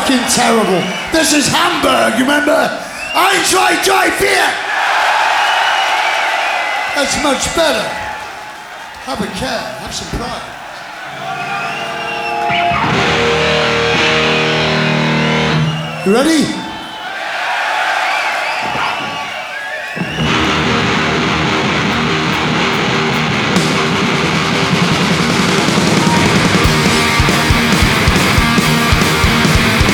fucking terrible. This is Hamburg, remember? Ein, zwei, drei, vier. That's much better. Have a care, have some pride. You ready?